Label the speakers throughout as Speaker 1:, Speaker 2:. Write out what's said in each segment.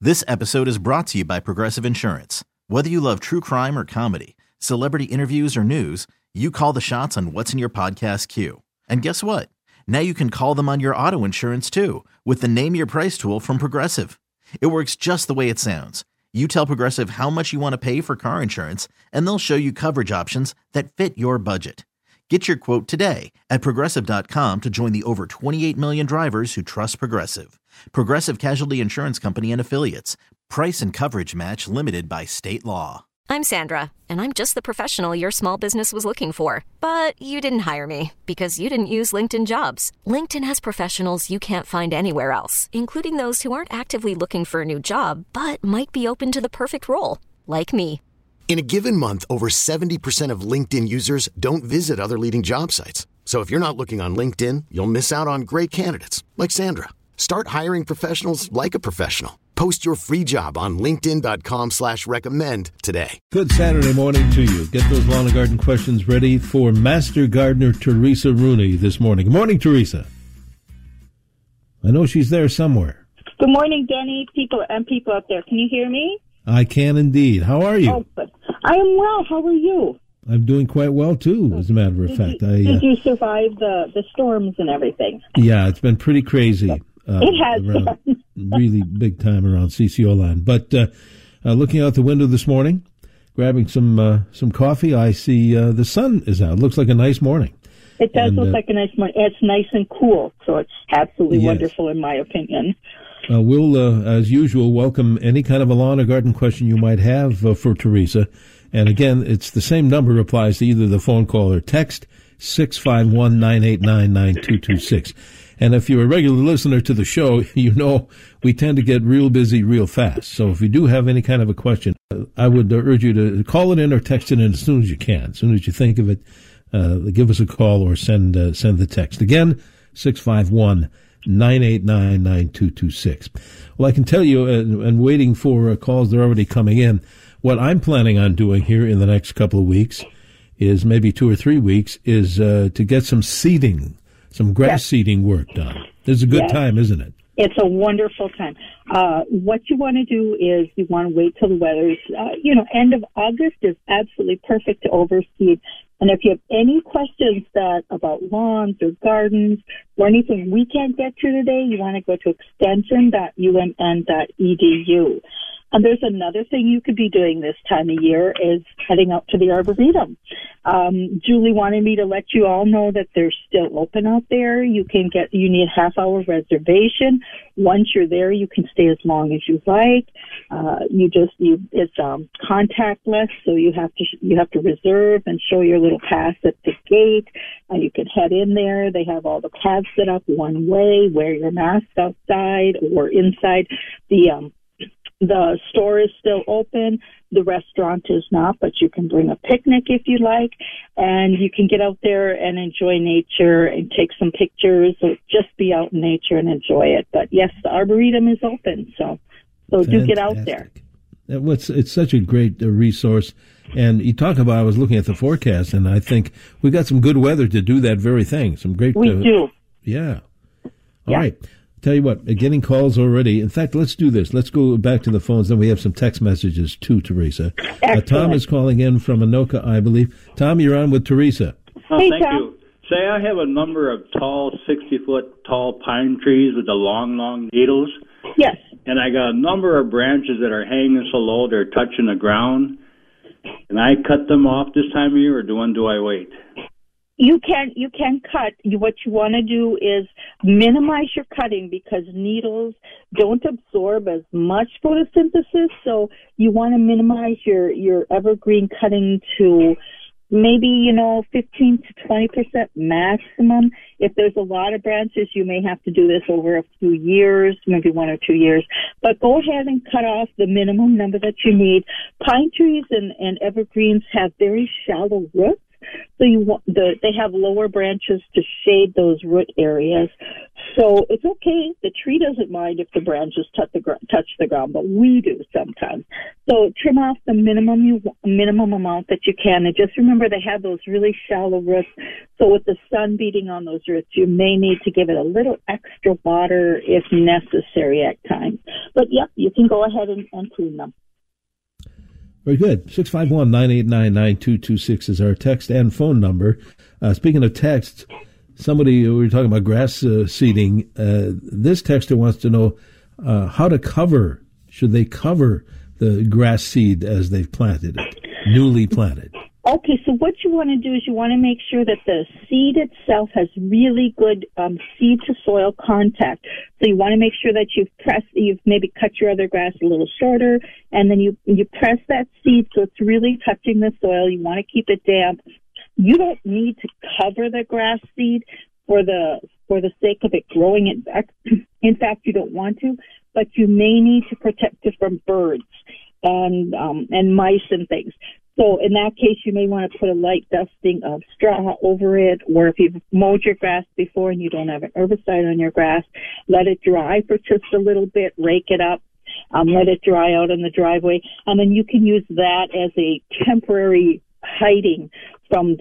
Speaker 1: This episode is brought to you by Progressive Insurance. Whether you love true crime or comedy, celebrity interviews or news, you call the shots on what's in your podcast queue. And guess what? Now you can call them on your auto insurance too with the Name Your Price tool from Progressive. It works just the way it sounds. You tell Progressive how much you want to pay for car insurance, and they'll show you coverage options that fit your budget. Get your quote today at Progressive.com to join the over 28 million drivers who trust Progressive. Progressive Casualty Insurance Company and Affiliates. Price and coverage match limited by state law.
Speaker 2: I'm Sandra, and I'm just the professional your small business was looking for. But you didn't hire me because you didn't use LinkedIn Jobs. LinkedIn has professionals you can't find anywhere else, including those who aren't actively looking for a new job, but might be open to the perfect role, like me.
Speaker 3: In a given month, over 70% of LinkedIn users don't visit other leading job sites. So if you're not looking on LinkedIn, you'll miss out on great candidates like Sandra. Start hiring professionals like a professional. Post your free job on linkedin.com/recommend today.
Speaker 4: Good Saturday morning to you. Get those lawn and garden questions ready for Master Gardener Teresa Rooney this morning. Good morning, Teresa. I know she's there somewhere.
Speaker 5: Good morning, Denny, people out there. Can you hear me?
Speaker 4: I can indeed. How are you?
Speaker 5: Oh, but I am well. How are you?
Speaker 4: I'm doing quite well, too, as a matter of fact.
Speaker 5: Did you survive the storms and everything?
Speaker 4: Yeah, it's been pretty crazy.
Speaker 5: It has been.
Speaker 4: Really big time around CCO land. But looking out the window this morning, grabbing some coffee, I see the sun is out. It looks like a nice morning.
Speaker 5: It does look like a nice morning. It's nice and cool, so it's absolutely wonderful in my opinion.
Speaker 4: We'll, as usual, welcome any kind of a lawn or garden question you might have for Teresa. And again, it's the same number applies to either the phone call or text, 651-989-9226. And if you're a regular listener to the show, you know we tend to get real busy real fast. So if you do have any kind of a question, I would urge you to call it in or text it in as soon as you can. As soon as you think of it, give us a call or send the text. Again, 651-989-9226. Well, I can tell you, and waiting for calls, they're already coming in. What I'm planning on doing here in the next couple of weeks is maybe 2 or 3 weeks is to get some seeding, some grass seeding work done. This is a good time, isn't it?
Speaker 5: It's a wonderful time. What you want to do is you want to wait till the weather's, end of August is absolutely perfect to overseed. And if you have any questions about lawns or gardens or anything we can't get to today, you want to go to extension.umn.edu. And there's another thing you could be doing this time of year is heading out to the Arboretum. Julie wanted me to let you all know that they're still open out there. You need a half-hour reservation. Once you're there, you can stay as long as you like. It's contactless, so you have to reserve and show your little pass at the gate. You can head in there. They have all the paths set up one way. Wear your mask outside or inside. The store is still open. The restaurant is not, but you can bring a picnic if you like, and you can get out there and enjoy nature and take some pictures or just be out in nature and enjoy it. But yes, the Arboretum is open, so do get out there.
Speaker 4: It's such a great resource. And you talk about, I was looking at the forecast, and I think we got some good weather to do that very thing. Some great.
Speaker 5: We do.
Speaker 4: Yeah. All right. Tell you what, getting calls already. In fact, let's do this. Let's go back to the phones. Then we have some text messages too, Teresa. Tom is calling in from Anoka, I believe. Tom, you're on with Teresa.
Speaker 5: Hey,
Speaker 6: thank
Speaker 5: Tom.
Speaker 6: you. Say I have a number of tall, 60-foot tall pine trees with the long, long needles.
Speaker 5: Yes.
Speaker 6: And I got a number of branches that are hanging so low they're touching the ground. Can I cut them off this time of year, or when do I wait?
Speaker 5: You can cut. What you want to do is minimize your cutting because needles don't absorb as much photosynthesis. So you want to minimize your evergreen cutting to maybe, 15 to 20% maximum. If there's a lot of branches, you may have to do this over a few years, maybe 1 or 2 years. But go ahead and cut off the minimum number that you need. Pine trees and evergreens have very shallow roots. So they have lower branches to shade those root areas. So it's okay. The tree doesn't mind if the branches touch the ground, but we do sometimes. So trim off the minimum amount that you can. And just remember they have those really shallow roots. So with the sun beating on those roots, you may need to give it a little extra water if necessary at times. But yep, you can go ahead and prune them.
Speaker 4: Very good. 651-989-9226 is our text and phone number. Speaking of text, we were talking about grass seeding. This texter wants to know how to cover. Should they cover the grass seed as they've planted it, newly planted?
Speaker 5: Okay, so what you want to do is you want to make sure that the seed itself has really good seed to soil contact. So you want to make sure that you've maybe cut your other grass a little shorter, and then you press that seed so it's really touching the soil. You want to keep it damp. You don't need to cover the grass seed for the sake of it growing it back. In fact, you don't want to, but you may need to protect it from birds and mice and things. So in that case, you may want to put a light dusting of straw over it, or if you've mowed your grass before and you don't have an herbicide on your grass, let it dry for just a little bit, rake it up, let it dry out in the driveway, and then you can use that as a temporary hiding from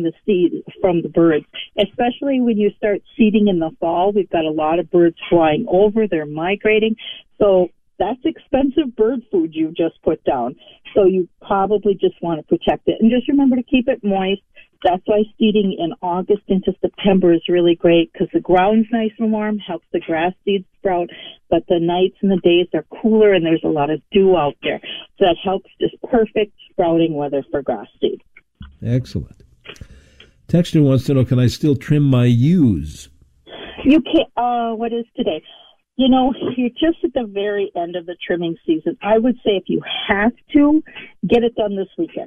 Speaker 5: the birds, especially when you start seeding in the fall. We've got a lot of birds flying over, they're migrating, so that's expensive bird food you just put down. So you probably just want to protect it. And just remember to keep it moist. That's why seeding in August into September is really great, because the ground's nice and warm, helps the grass seeds sprout, but the nights and the days are cooler and there's a lot of dew out there. So that helps, just perfect sprouting weather for grass seed.
Speaker 4: Excellent. Texter wants to know, can I still trim my yews?
Speaker 5: You can. What is today? You know, you're just at the very end of the trimming season. I would say if you have to, get it done this weekend.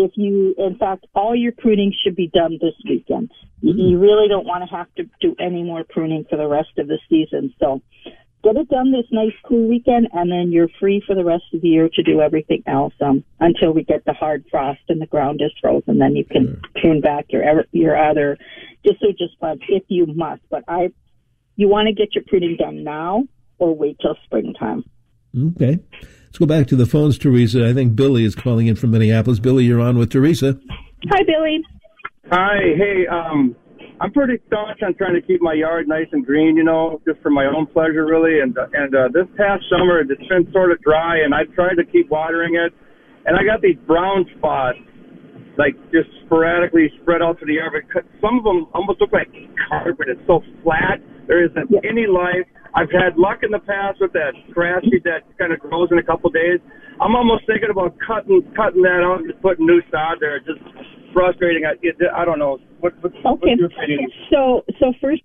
Speaker 5: In fact, all your pruning should be done this weekend. You really don't want to have to do any more pruning for the rest of the season. So get it done this nice, cool weekend, and then you're free for the rest of the year to do everything else until we get the hard frost and the ground is frozen. Then you can prune back your other deciduous plants if you must. But you want to get your pruning done now or wait till springtime.
Speaker 4: Okay. Let's go back to the phones, Teresa. I think Billy is calling in from Minneapolis. Billy, you're on with Teresa.
Speaker 5: Hi, Billy.
Speaker 7: Hi. Hey, I'm pretty staunch on trying to keep my yard nice and green, just for my own pleasure, really. And this past summer, it's been sort of dry, and I've tried to keep watering it. And I got these brown spots, like just sporadically spread out to the yard. Some of them almost look like carpet. It's so flat. There isn't any life. I've had luck in the past with that grass seed that kind of grows in a couple of days. I'm almost thinking about cutting that out and just putting new sod there. It's just frustrating. I don't know. What's your opinion?
Speaker 5: So first,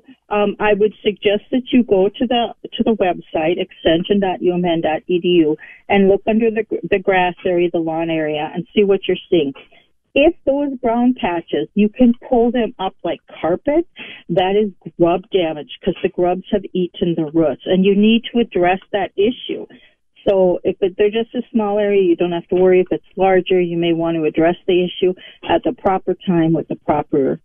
Speaker 5: I would suggest that you go to the website, extension.umn.edu, and look under the grass area, the lawn area, and see what you're seeing. If those brown patches, you can pull them up like carpet, that is grub damage, because the grubs have eaten the roots, and you need to address that issue. So if they're just a small area, you don't have to worry. If it's larger, you may want to address the issue at the proper time with the proper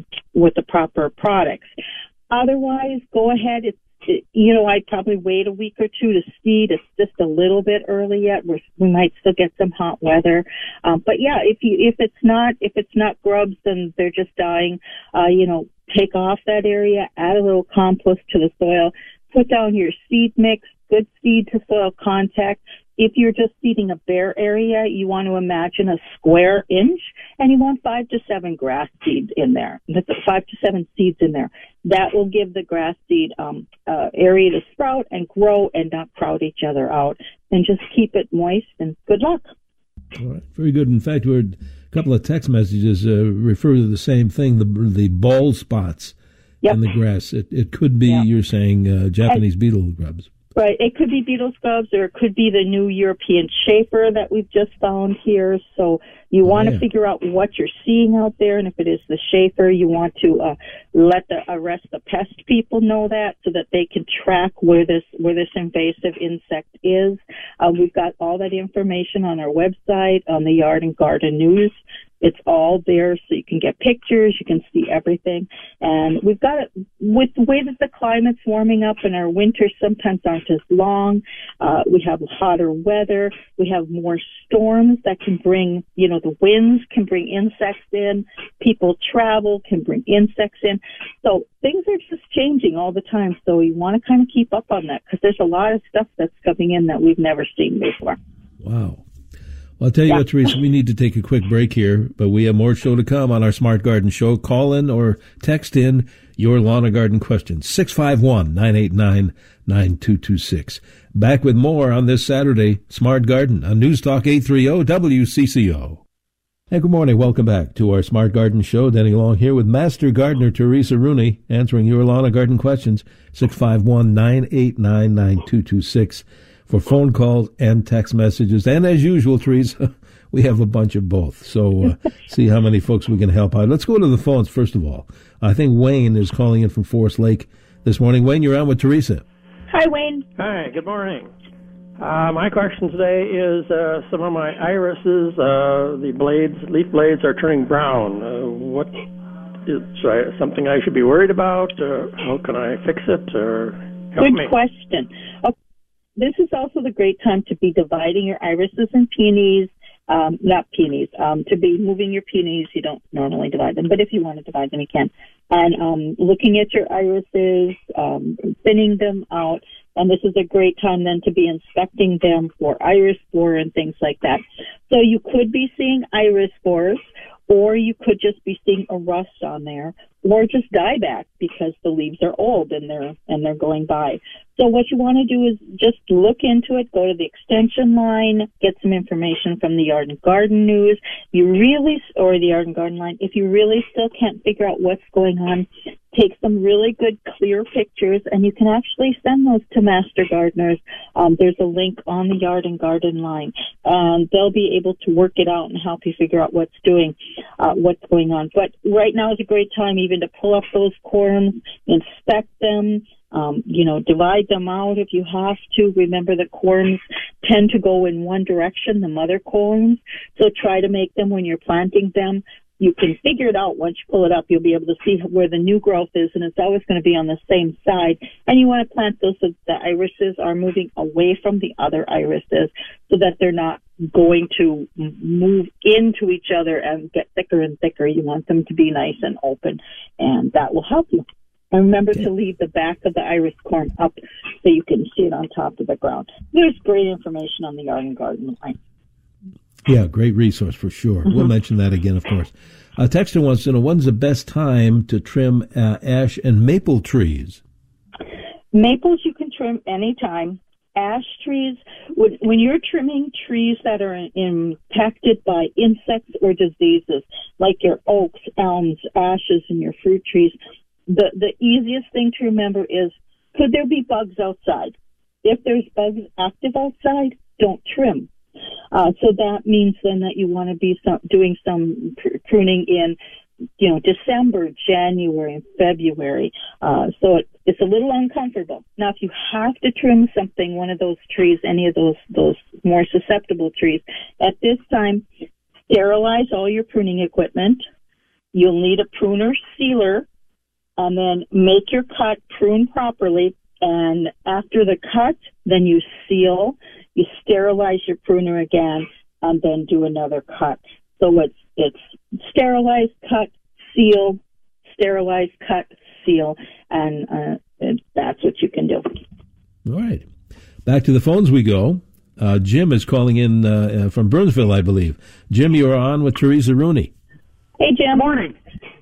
Speaker 5: products. Otherwise, go ahead. I'd probably wait a week or two to seed. It's just a little bit early yet. We might still get some hot weather. But yeah, if it's not grubs and they're just dying, take off that area, add a little compost to the soil, put down your seed mix, good seed to soil contact. If you're just seeding a bare area, you want to imagine a square inch, and you want 5 to 7 grass seeds in there. 5 to 7 seeds in there. That will give the grass seed area to sprout and grow and not crowd each other out. And just keep it moist, and good luck.
Speaker 4: All right, very good. In fact, we heard a couple of text messages refer to the same thing, the bald spots in the grass. It could be, you're saying, Japanese beetle grubs.
Speaker 5: Right. It could be beetle scrubs, or it could be the new European Schaefer that we've just found here. So you want to figure out what you're seeing out there, and if it is the Schaefer, you want to let the pest people know that, so that they can track where this invasive insect is. We've got all that information on our website, on the Yard and Garden News. It's all there, so you can get pictures, you can see everything. And we've got it, with the way that the climate's warming up and our winters sometimes aren't as long, we have hotter weather, we have more storms that can bring, the winds can bring insects in, people travel, can bring insects in. So things are just changing all the time, so you want to kind of keep up on that because there's a lot of stuff that's coming in that we've never seen before.
Speaker 4: Wow. Well, I'll tell you what, Teresa, we need to take a quick break here, but we have more show to come on our Smart Garden Show. Call in or text in your lawn and garden questions. 651-989-9226. Back with more on this Saturday, Smart Garden on News Talk 830 WCCO. Hey, good morning. Welcome back to our Smart Garden Show. Denny Long here with Master Gardener Teresa Rooney answering your lawn and garden questions. 651-989-9226. For phone calls and text messages. And as usual, Teresa, we have a bunch of both. So see how many folks we can help out. Let's go to the phones first of all. I think Wayne is calling in from Forest Lake this morning. Wayne, you're on with Teresa.
Speaker 5: Hi, Wayne.
Speaker 8: Hi, good morning. My question today is some of my irises, the leaf blades are turning brown. What is something I should be worried about? How can I fix it? Or help me?
Speaker 5: Good question. Okay. This is also the great time to be dividing your irises and peonies, to be moving your peonies. You don't normally divide them, but if you want to divide them, you can. And looking at your irises, thinning them out. And this is a great time then to be inspecting them for iris borer and things like that. So you could be seeing iris borers, or you could just be seeing a rust on there, or just dieback because the leaves are old and they're going by. So what you want to do is just look into it, go to the extension line, get some information from the Yard and Garden News. Or the Yard and Garden line. If you really still can't figure out what's going on, take some really good clear pictures, and you can actually send those to Master Gardeners. There's a link on the Yard and Garden line. They'll be able to work it out and help you figure out what's going on. But right now is a great time even to pull up those corms, inspect them, divide them out if you have to. Remember, the corms tend to go in one direction, the mother corms, so try to make them when you're planting them. You can figure it out once you pull it up. You'll be able to see where the new growth is, and it's always going to be on the same side. And you want to plant those so the irises are moving away from the other irises so that they're not going to move into each other and get thicker and thicker. You want them to be nice and open, and that will help you. And remember to leave the back of the iris corm up so you can see it on top of the ground. There's great information on the Yard and Garden line.
Speaker 4: Yeah, great resource for sure. We'll mention that again, of course. Texter wants to know, when's the best time to trim ash and maple trees?
Speaker 5: Maples you can trim anytime. Ash trees, when you're trimming trees that are impacted by insects or diseases, like your oaks, elms, ashes, and your fruit trees, the easiest thing to remember is, could there be bugs outside? If there's bugs active outside, don't trim. So that means then that you want to be doing some pruning in, December, January, and February. So it's a little uncomfortable. Now, if you have to trim something, one of those trees, any of those more susceptible trees, at this time, sterilize all your pruning equipment. You'll need a pruner sealer, and then make your cut, prune properly, and after the cut, then you seal. You sterilize your pruner again, and then do another cut. So it's sterilize, cut, seal, sterilize, cut, seal, and that's what you can do.
Speaker 4: All right. Back to the phones we go. Jim is calling in from Burnsville, I believe. Jim, you're on with Teresa Rooney.
Speaker 5: Hey, Jim.
Speaker 9: Morning.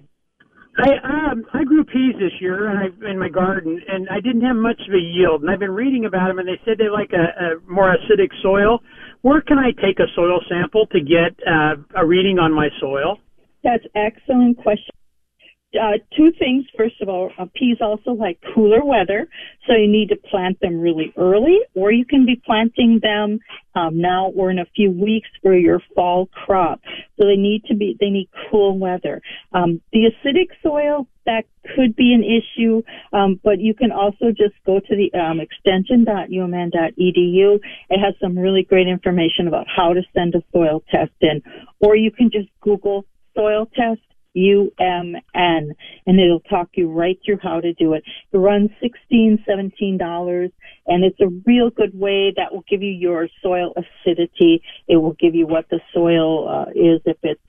Speaker 9: I grew peas this year in my garden, and I didn't have much of a yield. And I've been reading about them, and they said they like a more acidic soil. Where can I take a soil sample to get a reading on my soil?
Speaker 5: That's an excellent question. two things. First of all, peas also like cooler weather, so you need to plant them really early, or you can be planting them now or in a few weeks for your fall crop. So they need cool weather. The acidic soil, that could be an issue, but you can also just go to the extension.umn.edu. It has some really great information about how to send a soil test in, or you can just Google soil test UMN, and it'll talk you right through how to do it. It runs $17, and it's a real good way that will give you your soil acidity. It will give you what the soil is, if it's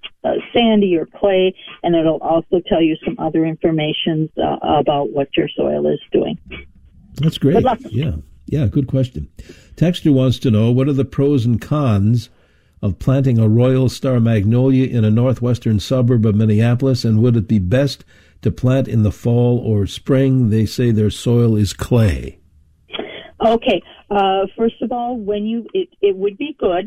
Speaker 5: sandy or clay, and it'll also tell you some other information about what your soil is doing.
Speaker 4: That's great.
Speaker 5: Good luck.
Speaker 4: Yeah, good question. Texter wants to know, what are the pros and cons of planting a Royal Star Magnolia in a northwestern suburb of Minneapolis, and would it be best to plant in the fall or spring? They say their soil is clay.
Speaker 5: Okay. First of all, it would be good.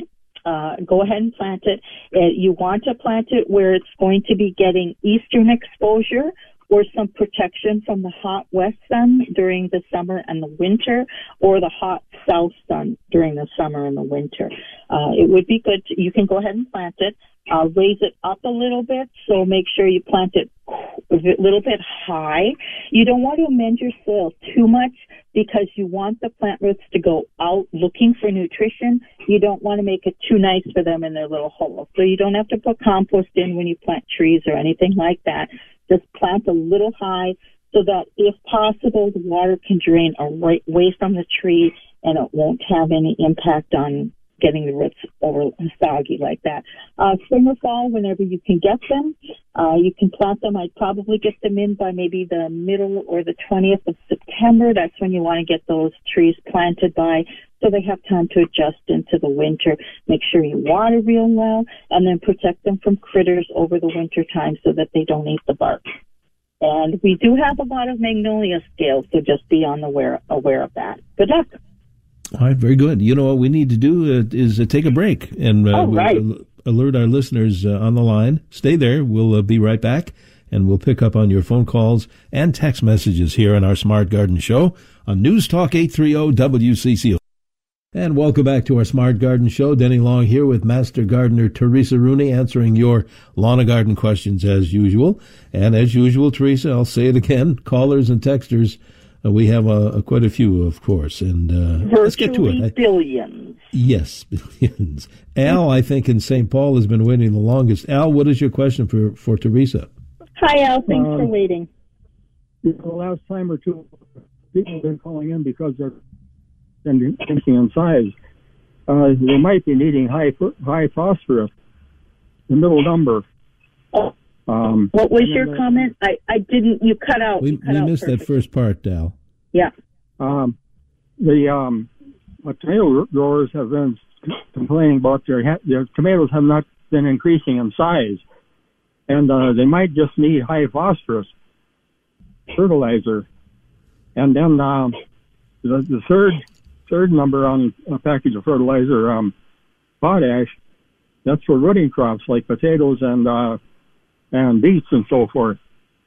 Speaker 5: Go ahead and plant it. You want to plant it where it's going to be getting eastern exposure or some protection from the hot west sun during the summer and the winter, or the hot south sun during the summer and the winter. It would be good. You can go ahead and plant it. Raise it up a little bit, so make sure you plant it a little bit high. You don't want to amend your soil too much, because you want the plant roots to go out looking for nutrition. You don't want to make it too nice for them in their little hole. So you don't have to put compost in when you plant trees or anything like that. Just plant a little high so that, if possible, the water can drain away from the tree, and it won't have any impact on getting the roots over soggy like that. Spring or fall, whenever you can get them, you can plant them. I'd probably get them in by maybe the middle or the 20th of September. That's when you want to get those trees planted by, so they have time to adjust into the winter. Make sure you water real well, and then protect them from critters over the winter time so that they don't eat the bark. And we do have a lot of magnolia scales, so just be aware of that. Good luck.
Speaker 4: All right, very good. You know what we need to do is take a break and alert our listeners on the line. Stay there. We'll be right back, and we'll pick up on your phone calls and text messages here on our Smart Garden Show on News Talk 830 WCCO. And welcome back to our Smart Garden Show. Denny Long here with Master Gardener Teresa Rooney, answering your lawn and garden questions as usual. And as usual, Teresa, I'll say it again, callers and texters, we have quite a few, of course, and let's get to it.
Speaker 5: Billions.
Speaker 4: Yes, billions. Al, I think, in St. Paul has been waiting the longest. Al, what is your question for Teresa?
Speaker 5: Hi, Al. Thanks for waiting.
Speaker 10: The last time or two, people have been calling in because they're increasing in size. They might be needing high phosphorus, the middle number.
Speaker 5: What was your comment? I didn't. You cut out.
Speaker 4: We missed that first part, Al.
Speaker 5: Yeah.
Speaker 10: The tomato growers have been complaining about their tomatoes have not been increasing in size, and they might just need high phosphorus fertilizer. And then the third number on a package of fertilizer, potash, that's for rooting crops like potatoes and beets and so forth.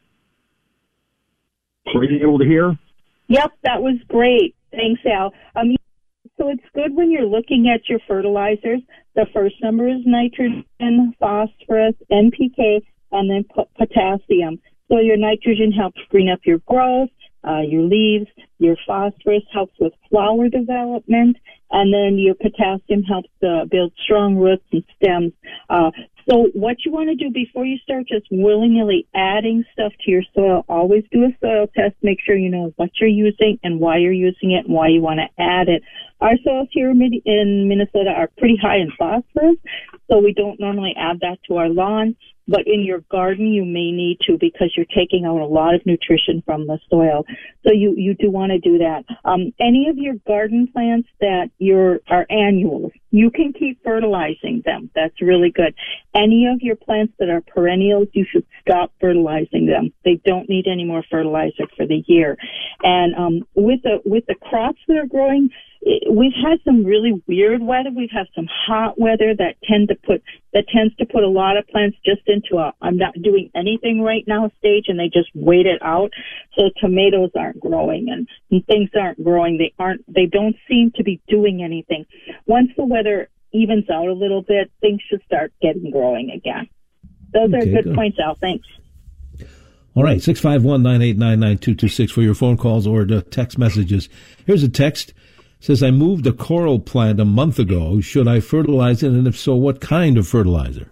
Speaker 10: Were you able to hear?
Speaker 5: Yep, that was great. Thanks, Al. So it's good when you're looking at your fertilizers. The first number is nitrogen, phosphorus, NPK, and then potassium. So your nitrogen helps green up your growth, your leaves. Your phosphorus helps with flower development, and then your potassium helps build strong roots and stems. So what you want to do before you start just willy-nilly adding stuff to your soil, always do a soil test. Make sure you know what you're using and why you're using it and why you want to add it. Our soils here in Minnesota are pretty high in phosphorus, so we don't normally add that to our lawn. But in your garden, you may need to, because you're taking out a lot of nutrition from the soil. So you do want to do that. Any of your garden plants that are annuals, you can keep fertilizing them. That's really good. Any of your plants that are perennials, you should stop fertilizing them. They don't need any more fertilizer for the year. And with the crops that are growing, we've had some really weird weather. We've had some hot weather that tends to put a lot of plants just into a I'm not doing anything right now stage, and they just wait it out. So tomatoes aren't growing and things aren't growing. They don't seem to be doing anything. Once the weather evens out a little bit, things should start getting growing again. Those are good points, Al. Thanks.
Speaker 4: All right, 651-989-9226 for your phone calls or text messages. Here's a text. It says, I moved a coral plant a month ago. Should I fertilize it? And if so, what kind of fertilizer?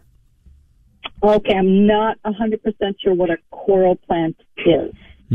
Speaker 5: Okay, I'm not 100% sure what a coral plant is.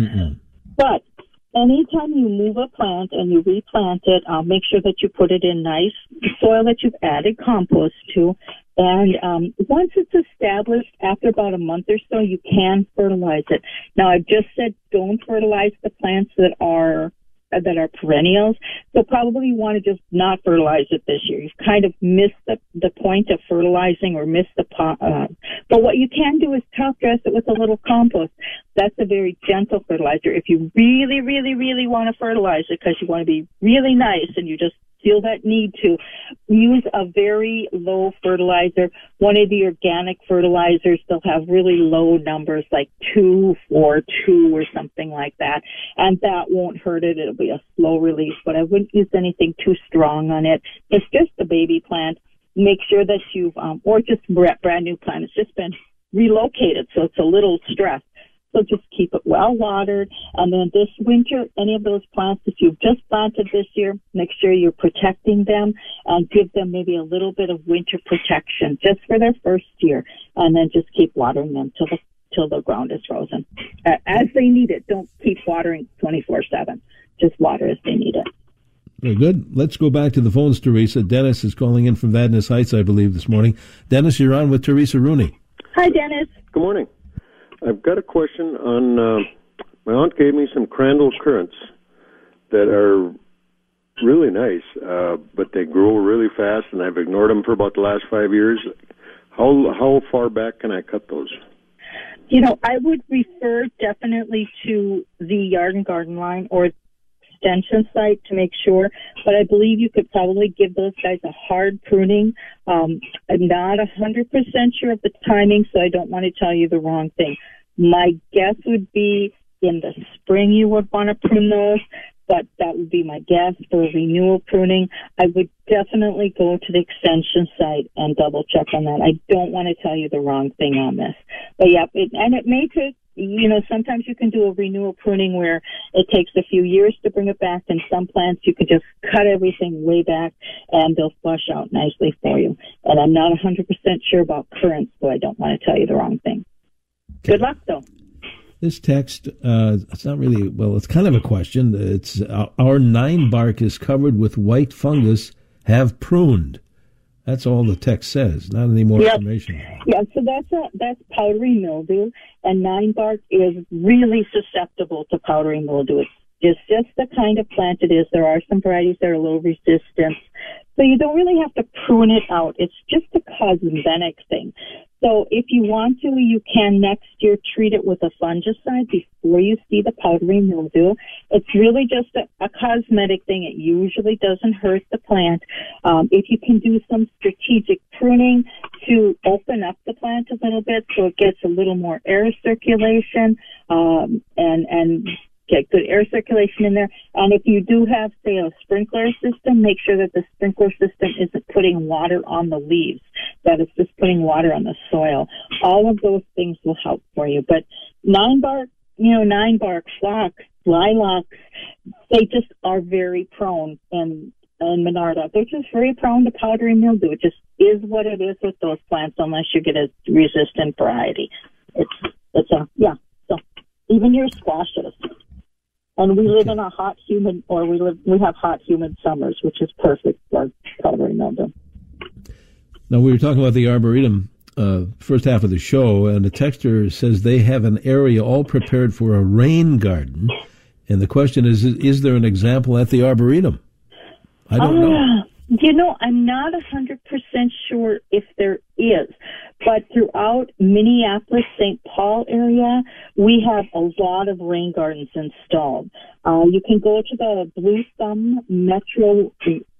Speaker 5: But anytime you move a plant and you replant it, make sure that you put it in nice soil that you've added compost to. And once it's established, after about a month or so, you can fertilize it. Now, I've just said don't fertilize the plants that are perennials. So probably you want to just not fertilize it this year. You've kind of missed the point of fertilizing or missed the pot. But what you can do is top dress it with a little compost. That's a very gentle fertilizer. If you really, really, really want to fertilize it because you want to be really nice and you just feel that need to, use a very low fertilizer. One of the organic fertilizers, they'll have really low numbers like 2, 4, 2 or something like that. And that won't hurt it. It'll be a slow release, but I wouldn't use anything too strong on it. It's just a baby plant. Make sure that you've, or just brand new plant. It's just been relocated, so it's a little stressed. So just keep it well watered. And then this winter, any of those plants that you've just planted this year, make sure you're protecting them and give them maybe a little bit of winter protection just for their first year. And then just keep watering them till the ground is frozen. As they need it. Don't keep watering 24/7. Just water as they need it.
Speaker 4: Very good. Let's go back to the phones, Teresa. Dennis is calling in from Vadnais Heights, I believe, this morning. Dennis, you're on with Teresa Rooney.
Speaker 5: Hi, Dennis.
Speaker 11: Good morning. I've got a question on, my aunt gave me some Crandall currants that are really nice, but they grow really fast, and I've ignored them for about the last 5 years. How far back can I cut those?
Speaker 5: I would refer definitely to the Yard and Garden line or extension site to make sure, but I believe you could probably give those guys a hard pruning. I'm not 100% sure of the timing, so I don't want to tell you the wrong thing. My guess would be in the spring you would want to prune those, but that would be my guess for renewal pruning. I would definitely go to the extension site and double check on that. I don't want to tell you the wrong thing on this. But yeah, it may take, sometimes you can do a renewal pruning where it takes a few years to bring it back, and some plants you could just cut everything way back and they'll flush out nicely for you. And I'm not 100% sure about currants, so I don't want to tell you the wrong thing. Okay. Good luck, though.
Speaker 4: This text, it's not really, well, it's kind of a question. It's, our 9 bark is covered with white fungus, have pruned. That's all the text says, not any more information.
Speaker 5: Yeah, so that's powdery mildew, and 9 bark is really susceptible to powdery mildew. It's just the kind of plant it is. There are some varieties that are low resistance, so you don't really have to prune it out. It's just a cosmetic thing. So if you want to, you can next year treat it with a fungicide before you see the powdery mildew. It's really just a cosmetic thing. It usually doesn't hurt the plant. If you can do some strategic pruning to open up the plant a little bit so it gets a little more air circulation, and get good air circulation in there. And if you do have, say, a sprinkler system, make sure that the sprinkler system isn't putting water on the leaves, that it's just putting water on the soil. All of those things will help for you. But 9 bark, 9 bark, phlox, lilacs, they just are very prone, and Monarda, they're just very prone to powdery mildew. It just is what it is with those plants unless you get a resistant variety. So even your squashes. And we live in a hot, humid, we have hot, humid summers, which is perfect for powdery mildew.
Speaker 4: Now, we were talking about the Arboretum first half of the show, and the texter says they have an area all prepared for a rain garden. And the question is there an example at the Arboretum? I don't know.
Speaker 5: I'm not 100% sure if there is, But throughout Minneapolis, St. Paul area, we have a lot of rain gardens installed. You can go to the Blue Thumb Metro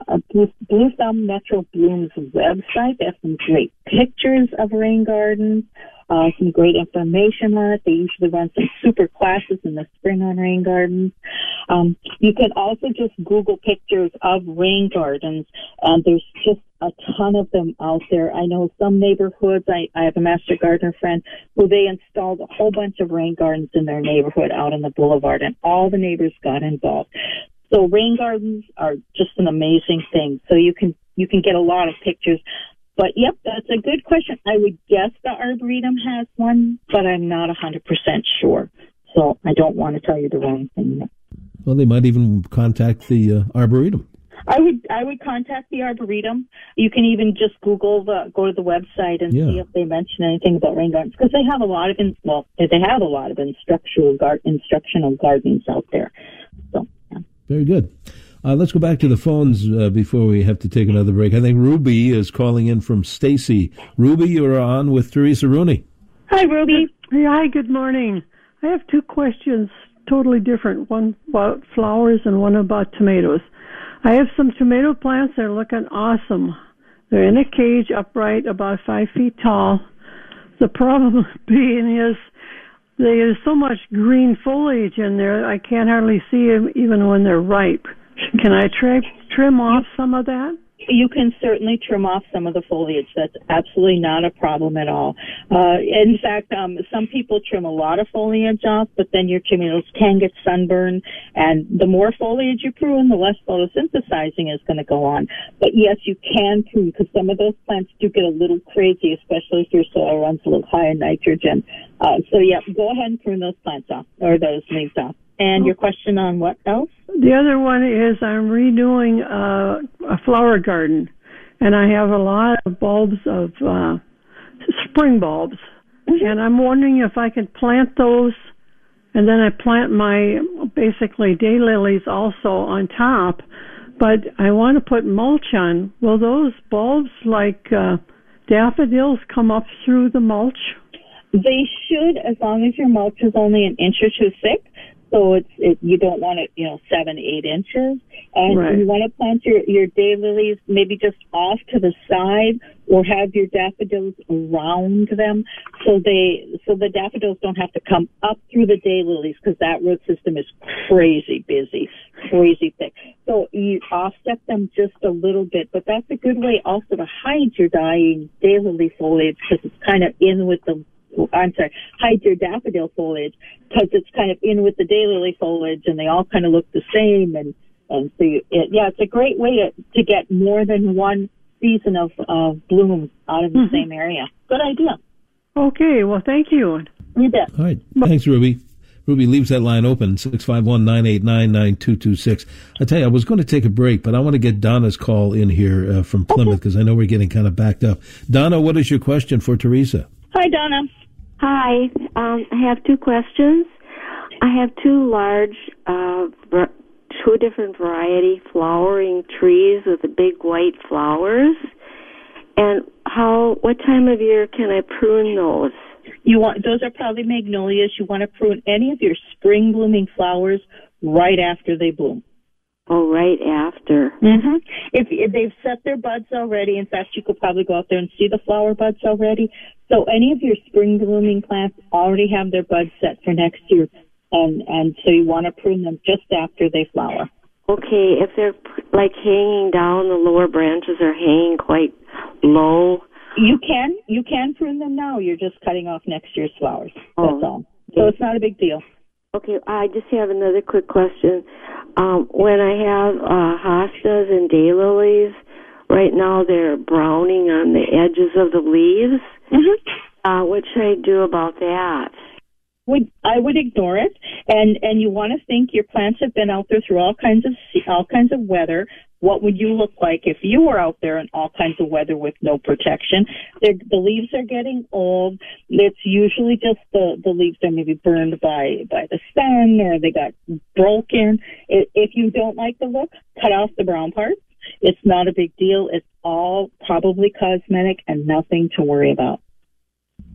Speaker 5: Blooms website. They have some great pictures of rain gardens, some great information on it. They usually run some super classes in the spring on rain gardens. You can also just Google pictures of rain gardens, and there's just a ton of them out there. I know some neighborhoods, I have a master gardener friend who they installed a whole bunch of rain gardens in their neighborhood out on the boulevard, and all the neighbors got involved. So rain gardens are just an amazing thing. So you can get a lot of pictures. But, yep, that's a good question. I would guess the Arboretum has one, but I'm not 100% sure. So I don't want to tell you the wrong thing.
Speaker 4: Well, they might even contact the Arboretum.
Speaker 5: I would contact the Arboretum. You can even just go to the website and see if they mention anything about rain gardens, because they have a lot of instructional gardens out there. So, yeah.
Speaker 4: Very good. Let's go back to the phones before we have to take another break. I think Ruby is calling in from Stacy. Ruby, you're on with Teresa Rooney.
Speaker 5: Hi, Ruby.
Speaker 12: Hi, good morning. I have two questions, totally different. One about flowers and one about tomatoes. I have some tomato plants that are looking awesome. They're in a cage, upright, about 5 feet tall. The problem being is there's so much green foliage in there, I can't hardly see them even when they're ripe. Can I trim off some of that?
Speaker 5: You can certainly trim off some of the foliage. That's absolutely not a problem at all. In fact, some people trim a lot of foliage off, but then your tomatoes can get sunburned. And the more foliage you prune, the less photosynthesizing is going to go on. But yes, you can prune, because some of those plants do get a little crazy, especially if your soil runs a little high in nitrogen. So yeah, go ahead and prune those plants off, or those leaves off. And your question on what else?
Speaker 12: The other one is I'm redoing a flower garden, and I have a lot of bulbs of spring bulbs, and I'm wondering if I could plant those, and then I plant my basically daylilies also on top, but I want to put mulch on. Will those bulbs, like daffodils, come up through the mulch?
Speaker 5: They should, as long as your mulch is only an inch or two thick. So you don't want it, 7-8 inches. And
Speaker 12: right.
Speaker 5: You want to plant your daylilies maybe just off to the side, or have your daffodils around them, so the daffodils don't have to come up through the daylilies, because that root system is crazy busy, crazy thick. So you offset them just a little bit, but that's a good way also to hide your dying daylily foliage, because it's kind of in with hide your daffodil foliage, because it's kind of in with the daylily foliage, and they all kind of look the same. And so it's a great way to get more than one season of bloom out of the same area. Good idea.
Speaker 12: Okay, well, thank you.
Speaker 5: You bet.
Speaker 4: All right. Thanks, Ruby. Ruby leaves that line open, 651-989-9226. I tell you, I was going to take a break, but I want to get Donna's call in here from Plymouth, because I know we're getting kind of backed up. Donna, what is your question for Teresa?
Speaker 5: Hi, Donna.
Speaker 13: Hi. I have two questions. I have two large, two different variety flowering trees with the big white flowers. And what time of year can I prune those?
Speaker 5: Those are probably magnolias. You want to prune any of your spring blooming flowers right after they bloom.
Speaker 13: Oh, right after.
Speaker 5: Mm-hmm. If they've set their buds already, in fact, you could probably go out there and see the flower buds already. So any of your spring blooming plants already have their buds set for next year, and so you want to prune them just after they flower.
Speaker 13: Okay, if they're like hanging down, the lower branches are hanging quite low.
Speaker 5: You can prune them now. You're just cutting off next year's flowers. That's all. So it's not a big deal.
Speaker 13: Okay, I just have another quick question. When I have hostas and daylilies, right now they're browning on the edges of the leaves. Mm-hmm. What should I do about that?
Speaker 5: I would ignore it, and you want to think your plants have been out there through all kinds of weather. What would you look like if you were out there in all kinds of weather with no protection? The leaves are getting old. It's usually just the leaves are maybe burned by the sun, or they got broken. If you don't like the look, cut off the brown parts. It's not a big deal. It's all probably cosmetic and nothing to worry about.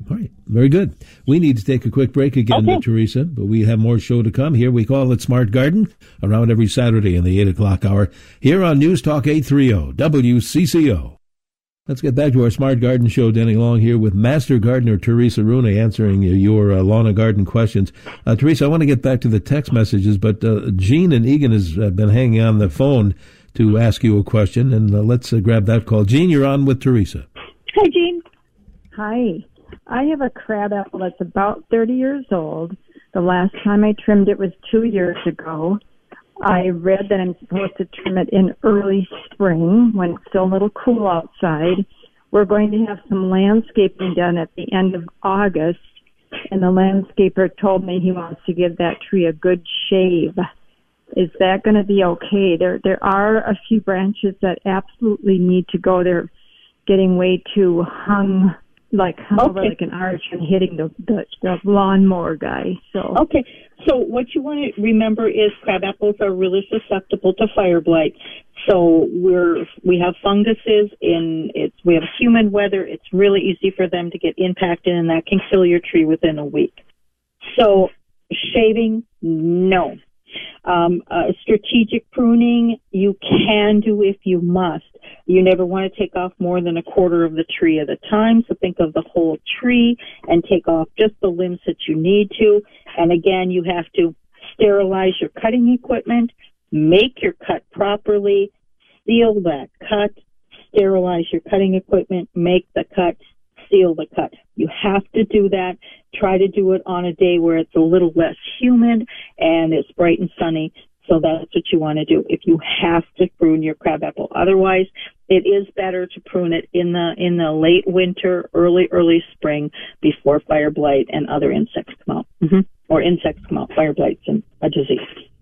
Speaker 4: All right. Very good. We need to take a quick break again, Teresa, but we have more show to come here. We call it Smart Garden, around every Saturday in the 8 o'clock hour here on News Talk 830 WCCO. Let's get back to our Smart Garden show. Denny Long here with Master Gardener Teresa Rooney answering your lawn and garden questions. Teresa, I want to get back to the text messages, but Jean and Egan has been hanging on the phone to ask you a question, and let's grab that call. Jean, you're on with Teresa.
Speaker 14: Hi, Jean. Hi. I have a crab apple that's about 30 years old. The last time I trimmed it was 2 years ago. I read that I'm supposed to trim it in early spring when it's still a little cool outside. We're going to have some landscaping done at the end of August, and the landscaper told me he wants to give that tree a good shave. Is that going to be okay? There are a few branches that absolutely need to go. They're getting way too hung over like an arch and hitting the lawnmower guy.
Speaker 5: So what you want to remember is crab apples are really susceptible to fire blight. So we have funguses we have humid weather. It's really easy for them to get impacted, and that can kill your tree within a week. So shaving, no. Strategic pruning, you can do if you must. You never want to take off more than a quarter of the tree at a time, so think of the whole tree and take off just the limbs that you need to. And again, you have to sterilize your cutting equipment, make your cut properly, seal that cut, sterilize your cutting equipment, make the cut, seal the cut. You have to do that. Try to do it on a day where it's a little less humid and it's bright and sunny. So that's what you want to do if you have to prune your crabapple. Otherwise, it is better to prune it in the late winter, early spring, before fire blight and other insects come out. Mm-hmm. Or insects come out, fire blight's a disease.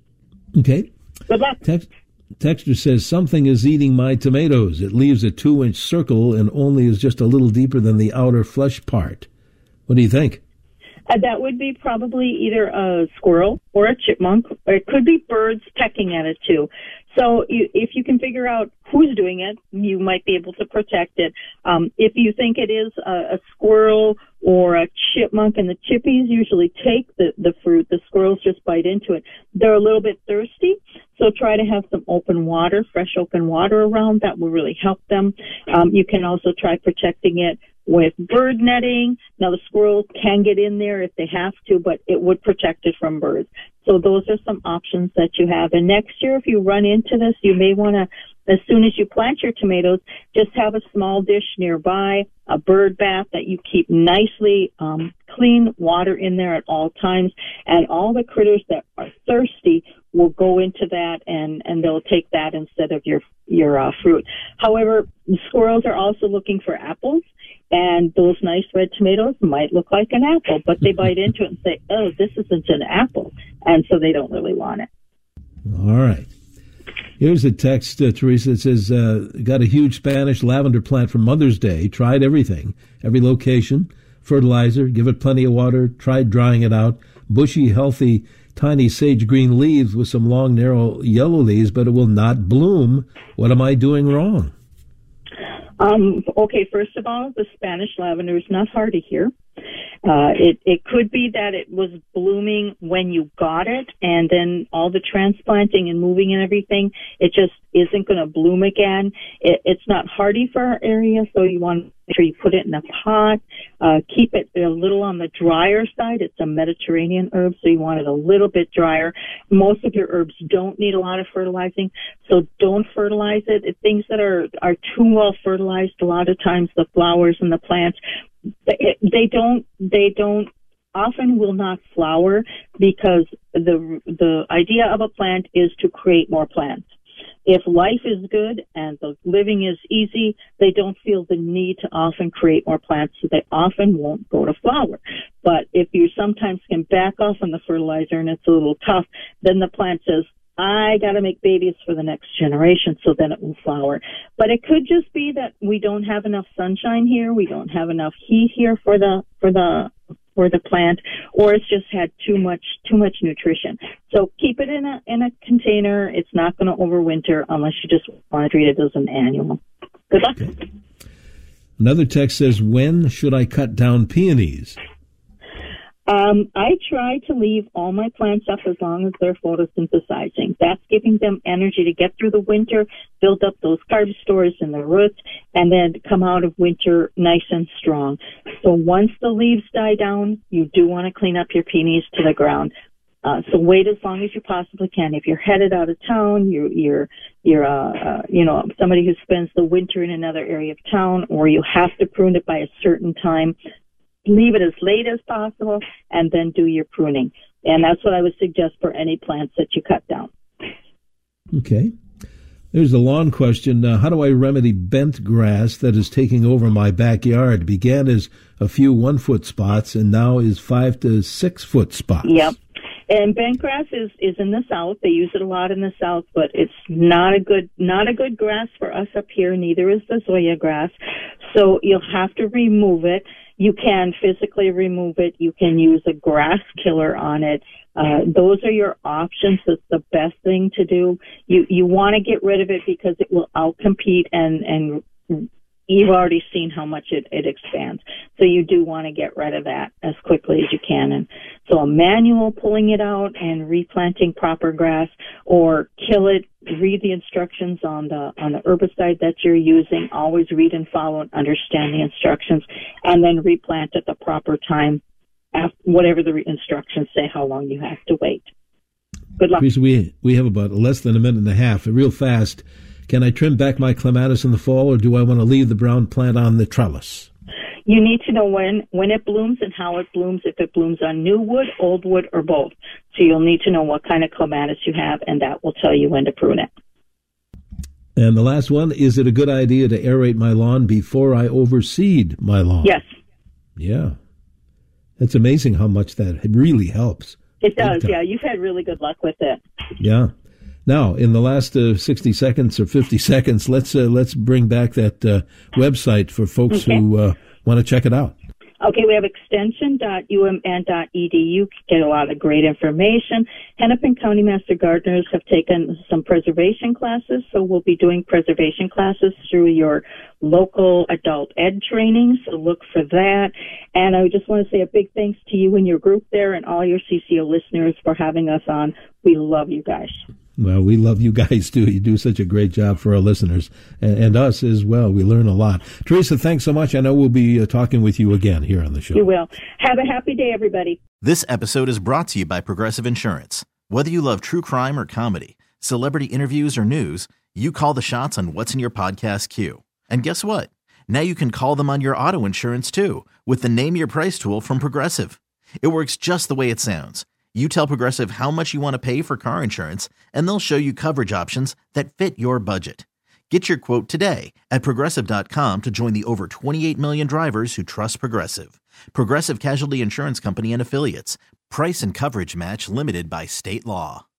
Speaker 4: Okay.
Speaker 5: Good luck.
Speaker 4: Texter says, something is eating my tomatoes. It leaves a 2-inch circle and only is just a little deeper than the outer flesh part. What do you think?
Speaker 5: That would be probably either a squirrel or a chipmunk, or it could be birds pecking at it too. So if you can figure out who's doing it, you might be able to protect it. If you think it is a squirrel or a chipmunk, and the chippies usually take the fruit, the squirrels just bite into it. They're a little bit thirsty, so try to have some open water, fresh open water around. That will really help them. You can also try protecting it with bird netting. Now, the squirrels can get in there if they have to, but it would protect it from birds. So those are some options that you have. And next year, if you run into this, you may want to, as soon as you plant your tomatoes, just have a small dish nearby, a bird bath that you keep nicely clean, water in there at all times, and all the critters that are thirsty will go into that, and they'll take that instead of your fruit. However, squirrels are also looking for apples, and those nice red tomatoes might look like an apple, but they bite into it and say, oh, this isn't an apple, and so they don't really want it.
Speaker 4: All right. Here's a text, Teresa. It says, got a huge Spanish lavender plant for Mother's Day, tried everything, every location, fertilizer, give it plenty of water, tried drying it out, bushy, healthy, tiny sage green leaves with some long, narrow yellow leaves, but it will not bloom. What am I doing wrong?
Speaker 5: Okay, first of all, the Spanish lavender is not hardy here. It could be that it was blooming when you got it, and then all the transplanting and moving and everything, it just isn't going to bloom again. It's not hardy for our area, so you want to make sure you put it in a pot. Keep it a little on the drier side. It's a Mediterranean herb, so you want it a little bit drier. Most of your herbs don't need a lot of fertilizing, so don't fertilize it. Things that are too well fertilized, a lot of times the flowers and the plants, they don't often will not flower, because the idea of a plant is to create more plants. If life is good and the living is easy, they don't feel the need to often create more plants, so they often won't go to flower. But if you sometimes can back off on the fertilizer and it's a little tough, then the plant says, I got to make babies for the next generation, so then it will flower. But it could just be that we don't have enough sunshine here, we don't have enough heat here for the plant, or it's just had too much nutrition. So keep it in a container. It's not going to overwinter unless you just want to treat it as an annual. Good luck. Okay.
Speaker 4: Another text says, when should I cut down peonies?
Speaker 5: I try to leave all my plants up as long as they're photosynthesizing. That's giving them energy to get through the winter, build up those carb stores in the roots, and then come out of winter nice and strong. So once the leaves die down, you do want to clean up your peonies to the ground. So wait as long as you possibly can. If you're headed out of town, you're somebody who spends the winter in another area of town, or you have to prune it by a certain time, leave it as late as possible, and then do your pruning. And that's what I would suggest for any plants that you cut down.
Speaker 4: Okay. There's a lawn question. How do I remedy bent grass that is taking over my backyard? Began as a few 1-foot spots and now is 5 to 6 foot spots.
Speaker 5: Yep. And bent grass is in the South. They use it a lot in the South, but it's not a good grass for us up here. Neither is the Zoya grass. So you'll have to remove it. You can physically remove it. You can use a grass killer on it. Those are your options. That's the best thing to do. You want to get rid of it because it will outcompete, and you've already seen how much it expands. So you do want to get rid of that as quickly as you can. And so a manual pulling it out and replanting proper grass, or kill it. Read the instructions on the herbicide that you're using. Always read and follow and understand the instructions, and then replant at the proper time, after whatever the instructions say how long you have to wait. Good luck.
Speaker 4: Teresa, we have about less than a minute and a half. Real fast. Can I trim back my clematis in the fall, or do I want to leave the brown plant on the trellis?
Speaker 5: You need to know when it blooms and how it blooms, if it blooms on new wood, old wood, or both. So you'll need to know what kind of clematis you have, and that will tell you when to prune it.
Speaker 4: And the last one, is it a good idea to aerate my lawn before I overseed my lawn?
Speaker 5: Yes.
Speaker 4: Yeah. It's amazing how much that really helps.
Speaker 5: It does, yeah. You've had really good luck with it.
Speaker 4: Yeah. Now, in the last 60 seconds or 50 seconds, let's bring back that website for folks who want to check it out.
Speaker 5: Okay, we have extension.umn.edu. Get a lot of great information. Hennepin County Master Gardeners have taken some preservation classes, so we'll be doing preservation classes through your local adult ed training, so look for that. And I just want to say a big thanks to you and your group there and all your CCO listeners for having us on. We love you guys.
Speaker 4: Well, we love you guys, too. You do such a great job for our listeners and us as well. We learn a lot. Teresa, thanks so much. I know we'll be talking with you again here on the show.
Speaker 5: You will. Have a happy day, everybody.
Speaker 1: This episode is brought to you by Progressive Insurance. Whether you love true crime or comedy, celebrity interviews or news, you call the shots on what's in your podcast queue. And guess what? Now you can call them on your auto insurance, too, with the Name Your Price tool from Progressive. It works just the way it sounds. You tell Progressive how much you want to pay for car insurance, and they'll show you coverage options that fit your budget. Get your quote today at Progressive.com to join the over 28 million drivers who trust Progressive. Progressive Casualty Insurance Company and Affiliates. Price and coverage match limited by state law.